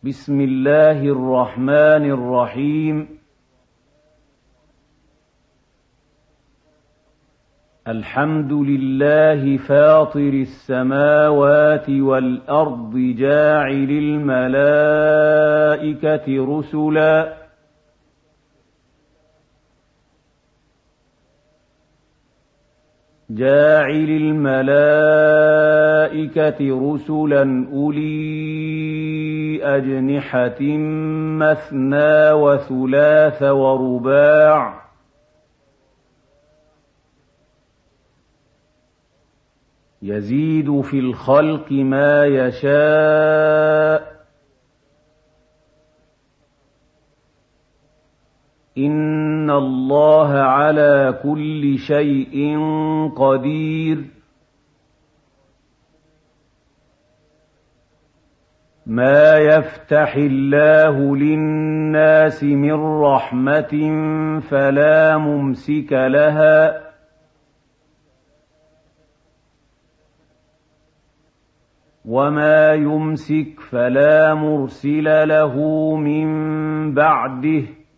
بسم الله الرحمن الرحيم. الحمد لله فاطر السماوات والأرض جاعل الملائكة رسلا أولي أجنحة مثنى وثلاث ورباع يزيد في الخلق ما يشاء إن الله على كل شيء قدير. ما يفتح الله للناس من رحمة فلا ممسك لها وما يمسك فلا مرسل له من بعده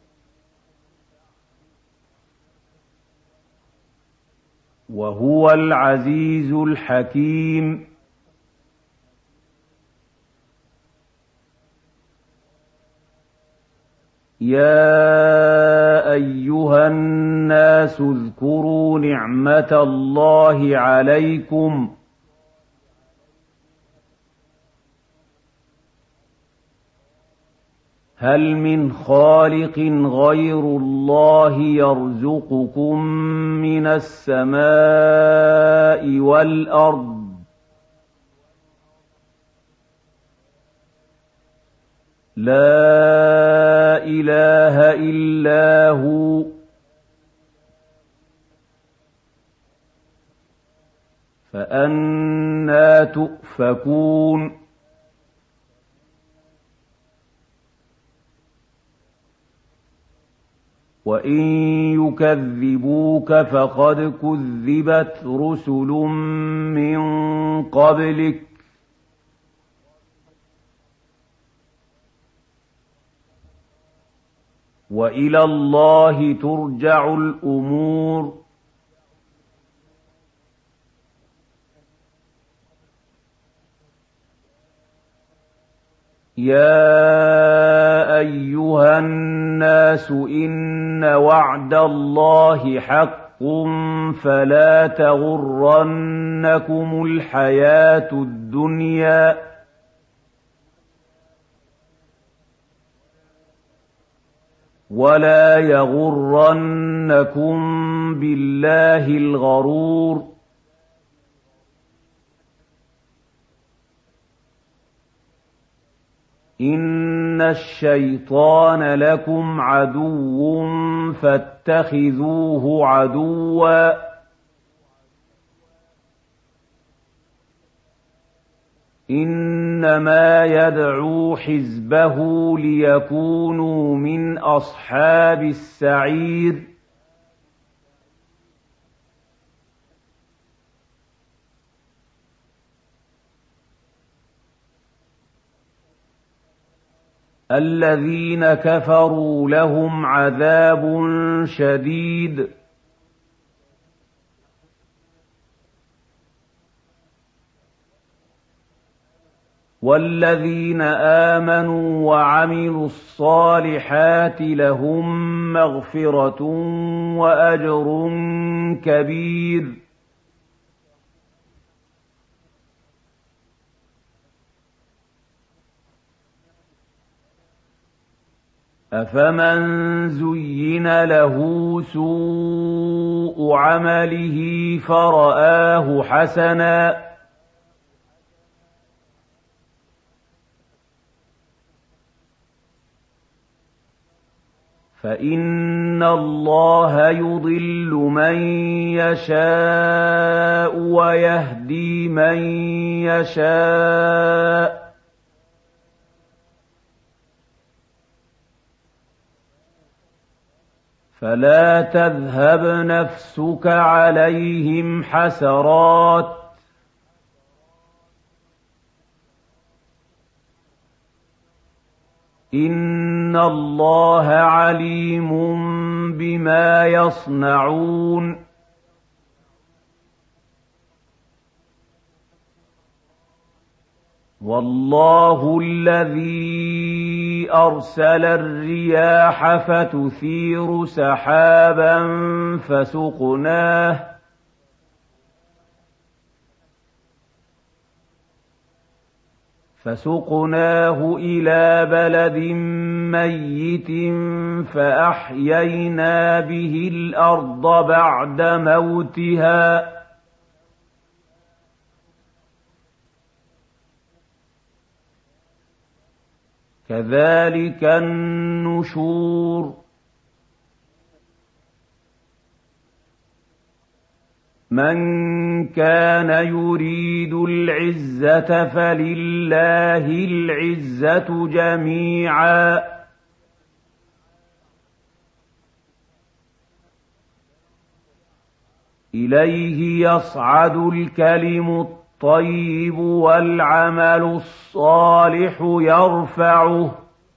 وهو العزيز الحكيم. يا أيها الناس اذكروا نعمة الله عليكم هل من خالق غير الله يرزقكم من السماء والأرض لا إله إلا هو فأنى تؤفكون. وإن يكذبوك فقد كذبت رسل من قبلك وإلى الله ترجع الأمور. يا أيها الناس إن وعد الله حق فلا تغرنكم الحياة الدنيا ولا يغرنكم بالله الغرور. إن الشيطان لكم عدو فاتخذوه عدوا إنما يدعو حزبه ليكونوا من أصحاب السعير. الذين كفروا لهم عذاب شديد والذين آمنوا وعملوا الصالحات لهم مغفرة وأجر كبير. أفمن زين له سوء عمله فرآه حسنا فإن الله يضل من يشاء ويهدي من يشاء فلا تذهب نفسك عليهم حسرات إِنَّ اللَّهَ عَلِيمٌ بِمَا يَصْنَعُونَ وَاللَّهُ الَّذِي أَرْسَلَ الرِّيَاحَ فَتُثِيرُ سَحَابًا فَسُقْنَاهُ إِلَىٰ بَلَدٍ مَّيِّتٍ فَأَحْيَيْنَا بِهِ الْأَرْضَ بَعْدَ مَوْتِهَا ۚ كَذَٰلِكَ النُّشُورُ مَن كَانَ يُرِيدُ الْعِزَّةَ فَلِلَّهِ الْعِزَّةُ جَمِيعًا ۚ إِلَيْهِ يَصْعَدُ الْكَلِمُ الطَّيِّبُ وَالْعَمَلُ الصَّالِحُ يَرْفَعُهُ ۚ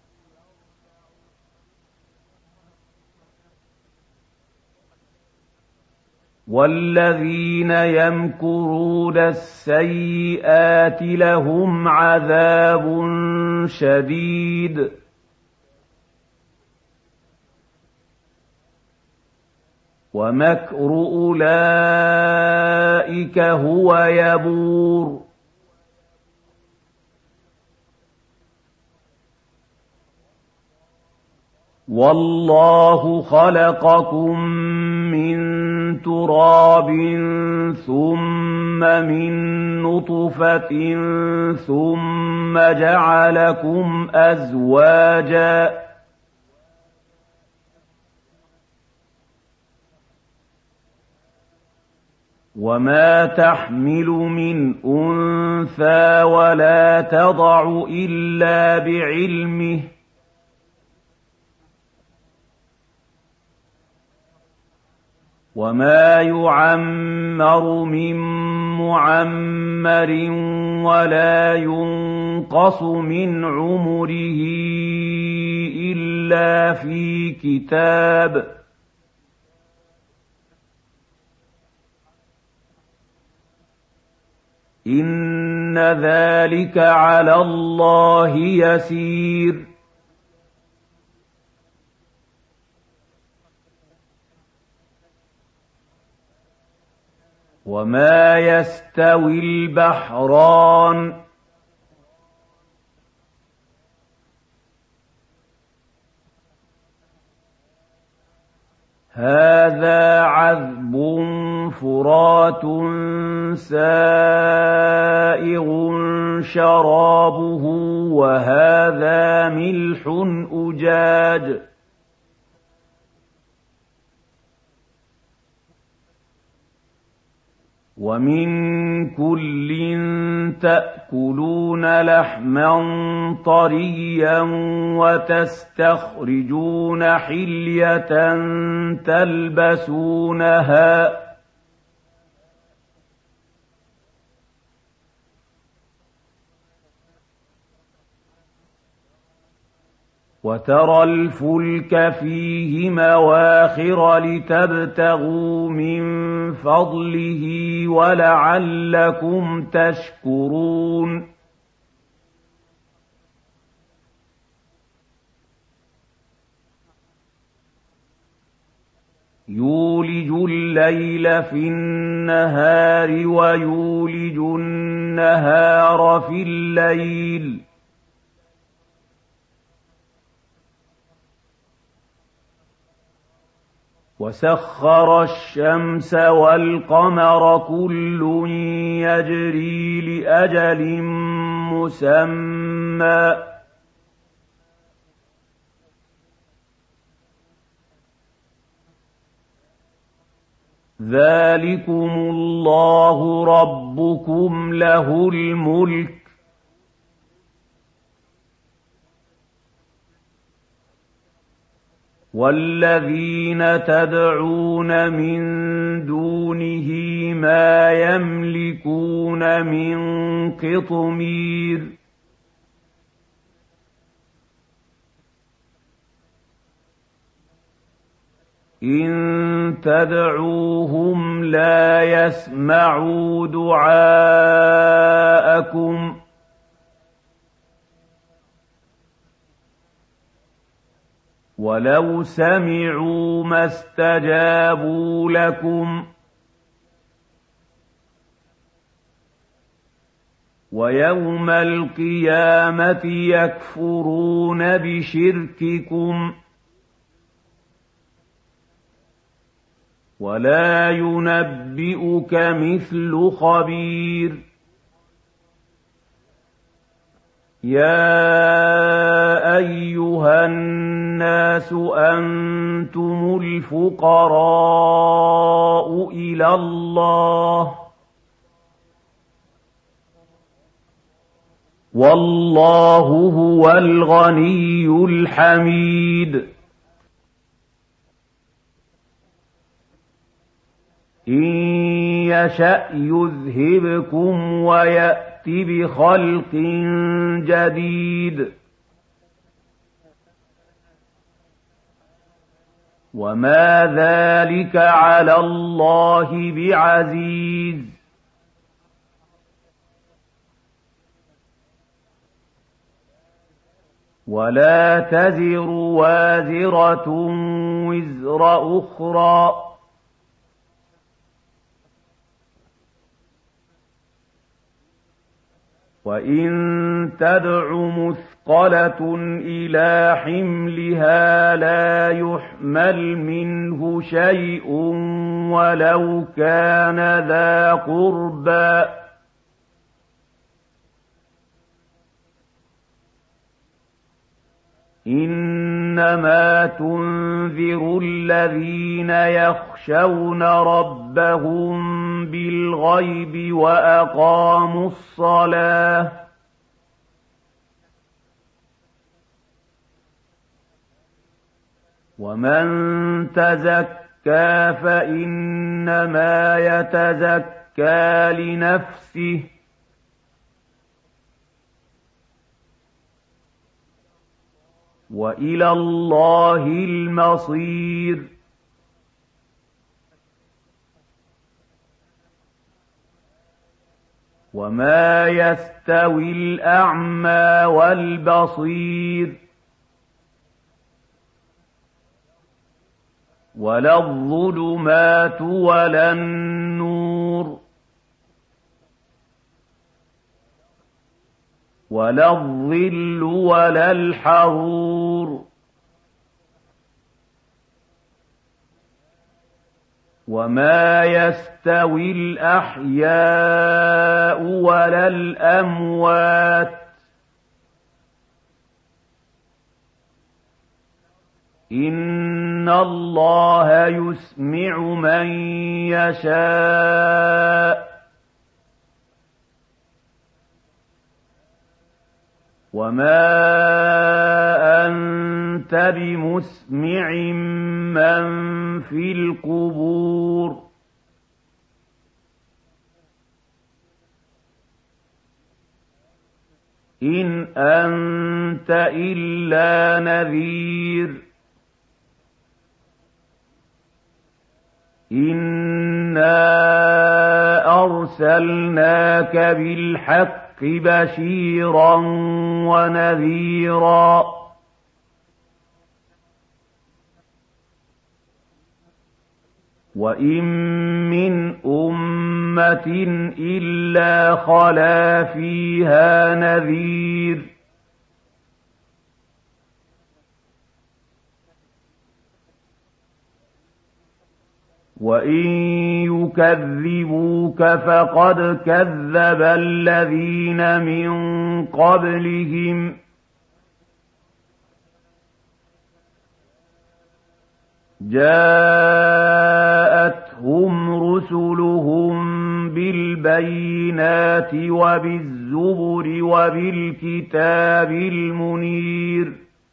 وَالَّذِينَ يَمْكُرُونَ السَّيِّئَاتِ لَهُمْ عَذَابٌ شَدِيدٌ وَمَكْرُ أُولَٰئِكَ هُوَ يَبُورُ وَاللَّهُ خَلَقَكُم مِّن تُرَابٍ ثُمَّ مِن نُّطْفَةٍ ثُمَّ جَعَلَكُمْ أَزْوَاجًا ۚ وَمَا تَحْمِلُ مِنْ أُنثَىٰ وَلَا تَضَعُ إِلَّا بِعِلْمِهِ ۚ وَمَا يُعَمَّرُ مِن مُّعَمَّرٍ وَلَا يُنقَصُ مِنْ عُمُرِهِ إِلَّا فِي كِتَابٍ ۚ إِنَّ ذَٰلِكَ عَلَى اللَّهِ يَسِيرٌ وَمَا يَسْتَوِي الْبَحْرَانِ ۚ هَٰذَا عَذْبٌ فُرَاتٌ سَائِغٌ شَرَابُهُ وَهَٰذَا مِلْحٌ أُجَاجٌ وَمِن كُلٍّ تَأْكُلُونَ لَحْمًا طَرِيًّا وَتَسْتَخْرِجُونَ حِلْيَةً تَلْبَسُونَهَا ۖ وَتَرَى الْفُلْكَ فِيهِ مَوَاخِرَ لِتَبْتَغُوا مِن فَضْلِهِ وَلَعَلَّكُمْ تَشْكُرُونَ يُولِجُ اللَّيْلَ فِي النَّهَارِ وَيُولِجُ النَّهَارَ فِي اللَّيْلِ ۖ وَسَخَّرَ الشَّمْسَ وَالْقَمَرَ كُلٌّ يَجْرِي لِأَجَلٍ مُّسَمًّى ۚ ذَٰلِكُمُ اللَّهُ رَبُّكُمْ لَهُ الْمُلْكُ ۚ وَالَّذِينَ تَدْعُونَ مِن دُونِهِ مَا يَمْلِكُونَ مِن قِطْمِيرٍ إِن تَدْعُوهُمْ لَا يَسْمَعُوا دُعَاءَكُمْ وَلَوْ سَمِعُوا مَا اسْتَجَابُوا لَكُمْ وَيَوْمَ الْقِيَامَةِ يَكْفُرُونَ بِشِرْكِكُمْ وَلَا يُنَبِّئُكَ مِثْلُ خَبِيرٍ يَا أَيُّهَا النَّاسُ أَنتُمُ الْفُقَرَاءُ إِلَى اللَّهِ وَاللَّهُ هُوَ الْغَنِيُّ الْحَمِيدُ إِن يَشَأْ يُذْهِبْكُمْ وَيَأْتِ بِخَلْقٍ جَدِيدٍ وَمَا ذَلِكَ عَلَى اللَّهِ بِعَزِيزٍ وَلَا تَزِرُ وَازِرَةٌ وِزْرَ أُخْرَىٰ وَإِن تَدْعُ مُثْقَلَةٌ إِلَىٰ حِمْلِهَا لَا يُحْمَلْ مِنْهُ شَيْءٌ وَلَوْ كَانَ ذَا قُرْبَىٰ ۗ إِنَّمَا تُنذِرُ الَّذِينَ يَخْشَوْنَ رَبَّهُم بِالْغَيْبِ وَأَقَامُوا الصَّلَاةَ ۚ وَمَن تَزَكَّىٰ فَإِنَّمَا يَتَزَكَّىٰ لِنَفْسِهِ ۚ وَإِلَى اللَّهِ الْمَصِيرُ وَمَا يَسْتَوِي الْأَعْمَىٰ وَالْبَصِيرُ وَلَا الظُّلُمَاتُ وَلَا النُّورُ وَلَا الظِّلُّ وَلَا الْحَرُورُ وَمَا يَسْتَوِي الْأَحْيَاءُ وَلَا الْأَمْوَاتُ ۚ إِنَّ اللَّهَ يُسْمِعُ مَن يَشَاءُ ۖ وَمَا أَنتَ بِمُسْمِعٍ مَّن فِي الْقُبُورِ إِنْ أَنتَ إِلَّا نَذِيرٌ إِنَّا أَرْسَلْنَاكَ بِالْحَقِّ بَشِيرًا وَنَذِيرًا وَإِن مِّنْ أُمَّةٍ إِلَّا خَلَا فِيهَا نَذِيرٌ وَإِن يُكَذِّبُوكَ فَقَدْ كَذَّبَ الَّذِينَ مِن قَبْلِهِمْ ۖ جَاءَتْهُمْ رُسُلُهُم بِالْبَيِّنَاتِ وَبِالزُّبُرِ وَبِالْكِتَابِ الْمُنِيرِ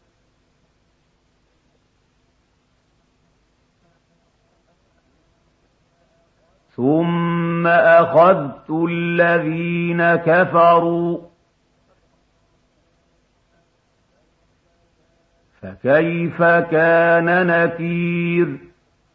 ثُمَّ أَخَذْتُ الَّذِينَ كَفَرُوا فَكَيْفَ كَانَ نَكِيرِ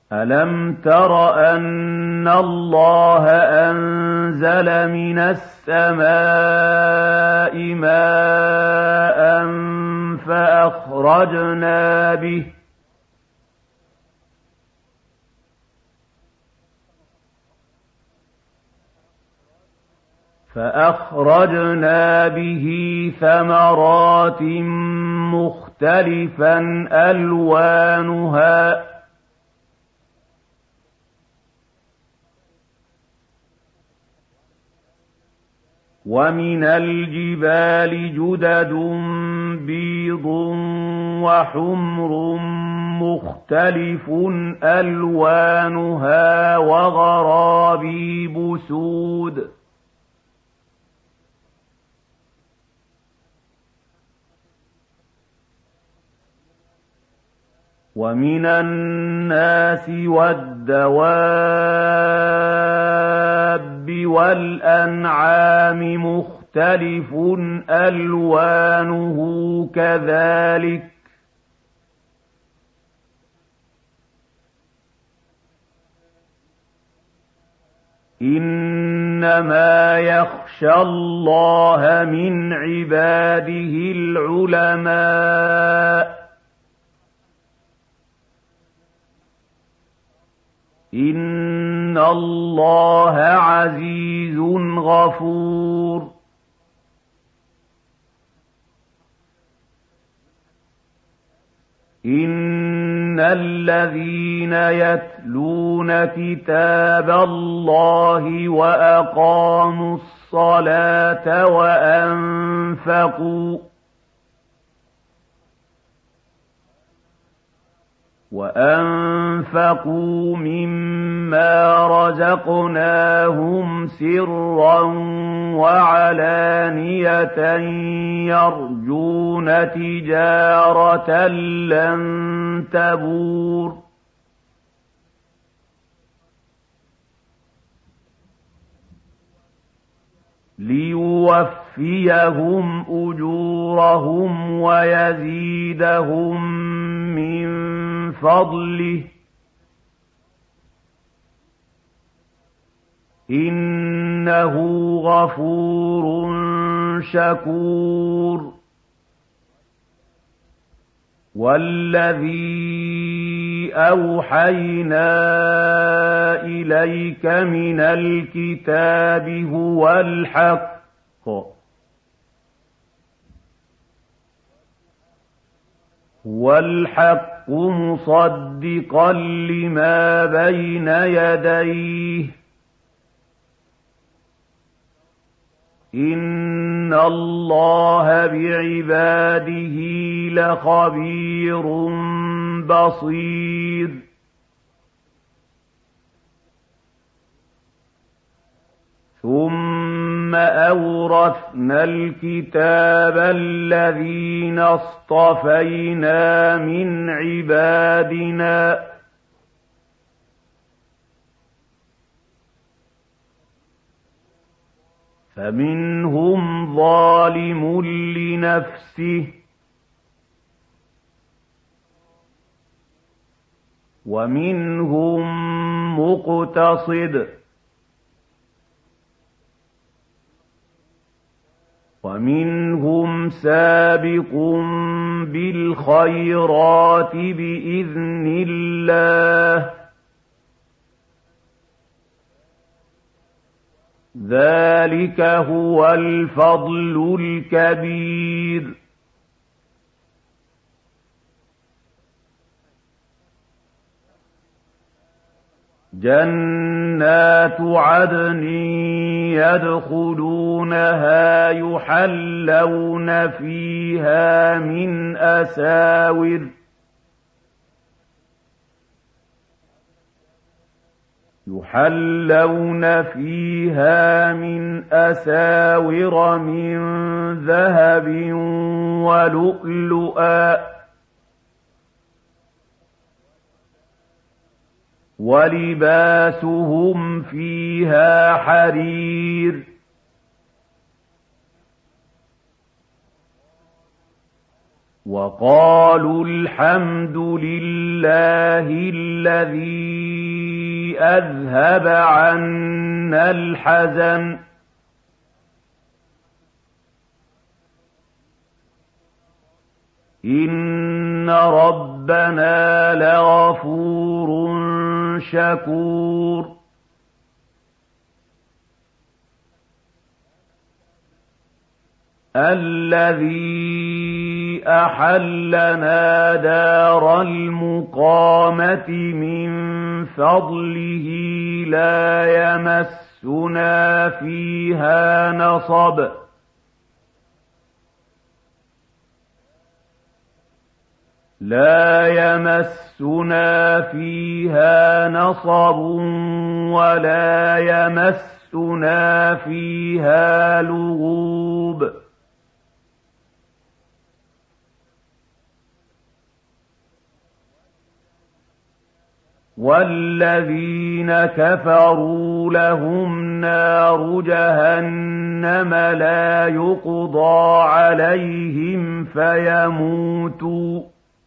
أَلَمْ تَرَ أَنَّ اللَّهَ أَنزَلَ مِنَ السَّمَاءِ مَاءً فَأَخْرَجْنَا بِهِ ثَمَرَاتٍ مُخْتَلِفًا أَلْوَانُهَا ۚ وَمِنَ الْجِبَالِ جُدَدٌ بِيضٌ وَحُمْرٌ مُخْتَلِفٌ أَلْوَانُهَا وَغَرَابِيبُ سُودٌ. وَمِنَ النَّاسِ وَالدَّوَابِّ وَالْأَنْعَامِ مُخْتَلِفٌ أَلْوَانُهُ كَذَٰلِكَ ۗ إِنَّمَا يَخْشَى اللَّهَ مِنْ عِبَادِهِ الْعُلَمَاءُ ۗ إِنَّ اللَّهَ عَزِيزٌ غَفُورٌ. إِنَّ الَّذِينَ يَتْلُونَ كِتَابَ اللَّهِ وَأَقَامُوا الصَّلَاةَ وَأَنفَقُوا مِمَّا رَزَقْنَاهُمْ سِرًّا وَعَلَانِيَةً يَرْجُونَ تِجَارَةً لَّن تَبُورَ لِيُوَفِّيَهُمْ أُجُورَهُمْ وَيَزِيدَهُم مِّن فَضْلِهِ ۚ إِنَّهُ غَفُورٌ شَكُورٌ. وَالَّذِي أَوْحَيْنَا إِلَيْكَ مِنَ الْكِتَابِ هُوَ الْحَقُّ مُصَدِّقًا لِّمَا بَيْنَ يَدَيْهِ ۗ إِنَّ اللَّهَ بِعِبَادِهِ لَخَبِيرٌ بَصِيرٌ. ثُمَّ أَوْرَثْنَا الْكِتَابَ الَّذِينَ اصْطَفَيْنَا مِنْ عِبَادِنَا ۖ فَمِنْهُمْ ظَالِمٌ لِّنَفْسِهِ وَمِنْهُم مُّقْتَصِدٌ وَمِنْهُمْ سَابِقٌ بِالْخَيْرَاتِ بِإِذْنِ اللَّهِ ۚ ذَٰلِكَ هُوَ الْفَضْلُ الْكَبِيرُ. جَنَّاتُ عَدْنٍ يَدْخُلُونَهَا يُحَلَّوْنَ فِيهَا مِنْ أَسَاوِرَ مِن ذَهَبٍ وَلُؤْلُؤًا ۖ وَلِبَاسُهُمْ فِيهَا وقالوا الحمد لله الذي أذهب عنا الحزن إن ربنا لغفور شكور الذي أحلنا دار المقامة من فضله لا يمسنا فيها نصب ولا يمسنا فيها لغوب والذين كفروا لهم نار جهنم لا يقضى عليهم فيموتوا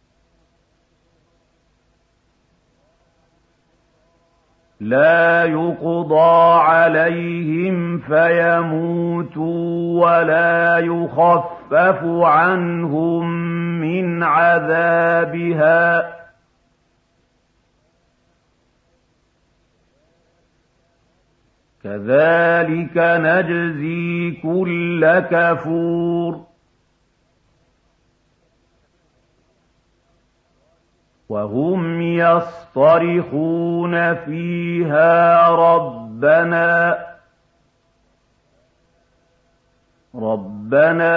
ولا يخفف عنهم من عذابها كذلك نجزي كل كفور وهم يصطرخون فيها ربنا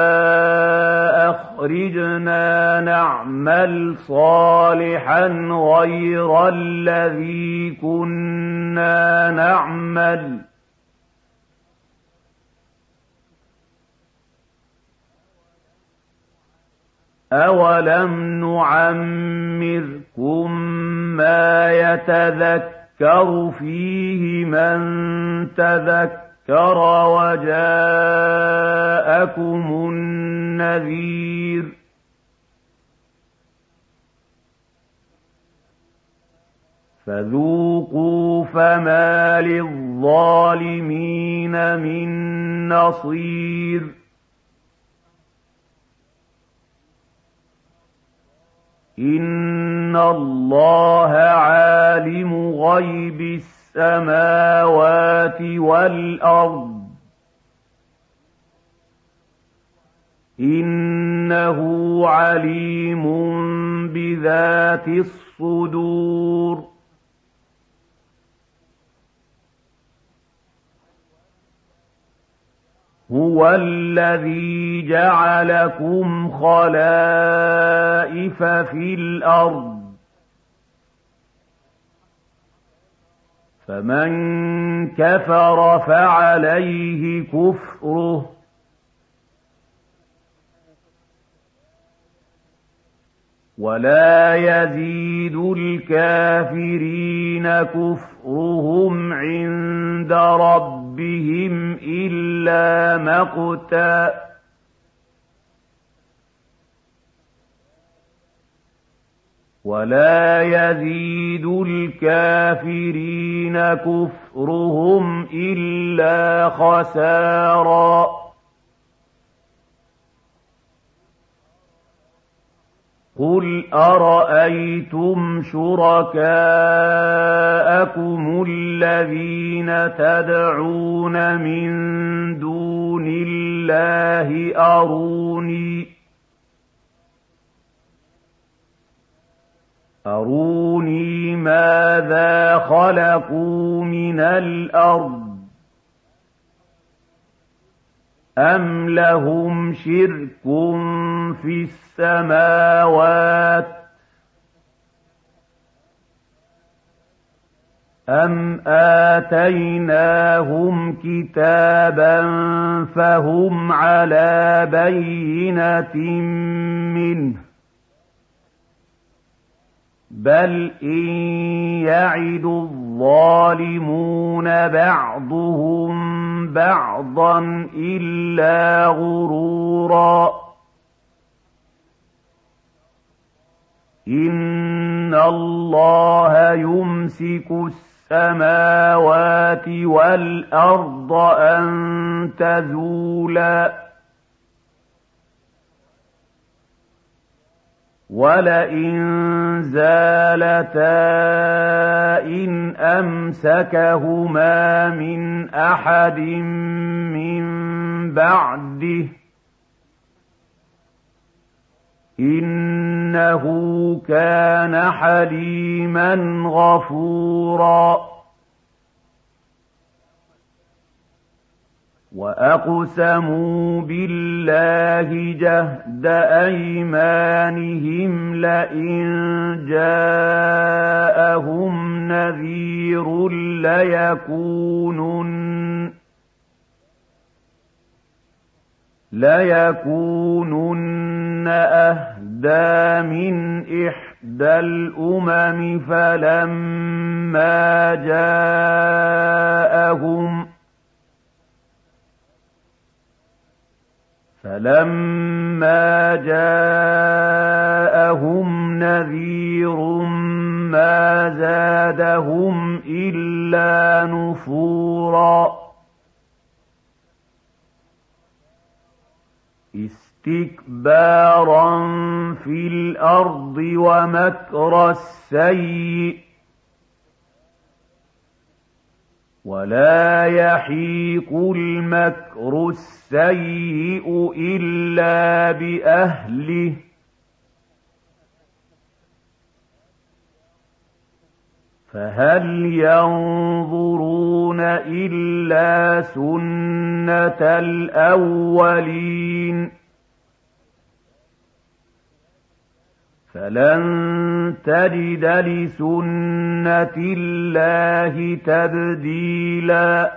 أخرجنا نعمل صالحا غير الذي كنا نعمل أولم نعمركم ما يتذكر فيه من تذكر وجاءكم النذير فذوقوا فما للظالمين من نصير إن الله عالم غيب السماوات والأرض إنه عليم بذات الصدور هو الذي جعلكم خلائف في الأرض فمن كفر فعليه كفره ولا يزيد الكافرين كفرهم عند ربهم إلا مقتا ولا يزيد الكافرين كفرهم إلا خسارا قل أرأيتم شركاءكم الذين تدعون من دون الله أروني ماذا خلقوا من الأرض أم لهم شرك في السماوات أم آتيناهم كتابا فهم على بينة منه بل إن يعد الظالمون بعضهم بعضا إلا غرورا إِنَّ اللَّهَ يُمْسِكُ السَّمَاوَاتِ وَالْأَرْضَ أَن تَزُولَا وَلَئِن زَالَتَا إِنْ أَمْسَكَهُمَا مِنْ أَحَدٍ مِّن بَعْدِهِ ۚ إِنَّهُ كَانَ حَلِيمًا غَفُورًا وَأَقْسَمُوا بِاللَّهِ جَهْدَ أَيْمَانِهِمْ لَئِن جَاءَهُمْ نَذِيرٌ لَيَكُونُنَّ أَهْدَىٰ مِنْ إِحْدَى الْأُمَمِ فَلَمَّا جَاءَهُمْ نَذِيرٌ مَّا زَادَهُمْ إِلَّا نُفُورًا اسْتِكْبَارًا فِي الْأَرْضِ وَمَكْرَ السَّيِّئِ ۚ وَلَا يَحِيقُ الْمَكْرُ السَّيِّئُ إِلَّا بِأَهْلِهِ ۚ فَهَلْ يَنظُرُونَ إِلَّا سُنَّتَ الْأَوَّلِينَ فَلَن تَجِدَ لِسُنَّةِ اللَّهِ تَبْدِيلًا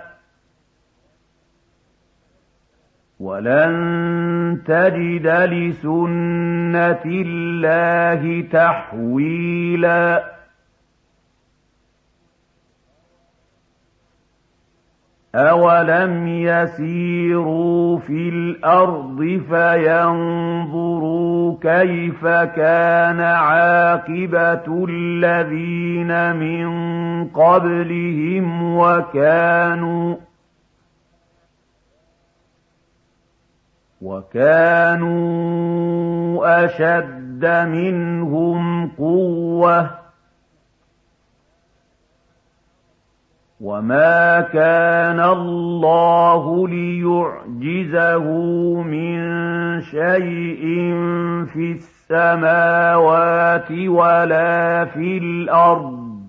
وَلَن تَجِدَ لِسُنَّةِ اللَّهِ تَحْوِيلًا أَوَلَمْ يَسِيرُوا فِي الْأَرْضِ فَيَنظُرُوا كَيْفَ كَانَ عَاقِبَةُ الَّذِينَ مِن قَبْلِهِمْ وَكَانُوا أَشَدَّ مِنْهُمْ قُوَّةً وَمَا كَانَ اللَّهُ لِيُعْجِزَهُ مِن شَيْءٍ فِي السَّمَاوَاتِ وَلَا فِي الْأَرْضِ ۚ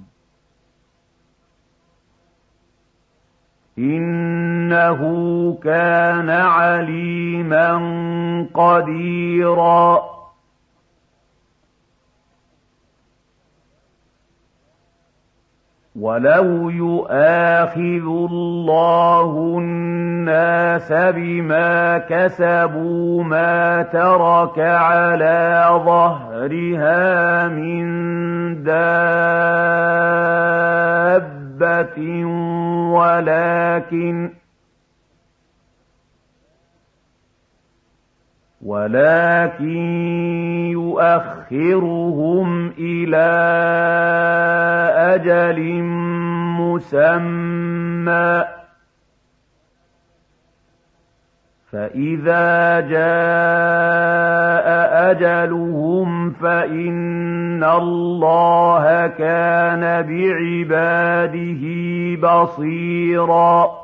إِنَّهُ كَانَ عَلِيمًا قَدِيرًا وَلَوْ يُؤَاخِذُ اللَّهُ النَّاسَ بِمَا كَسَبُوا مَا تَرَكَ عَلَىٰ ظَهْرِهَا مِن دَابَّةٍ وَلَٰكِن يُؤَخِّرُهُمْ إِلَىٰ أَجَلٍ مُّسَمًّى ۖ فَإِذَا جَاءَ أَجَلُهُمْ فَإِنَّ اللَّهَ كَانَ بِعِبَادِهِ بَصِيرًا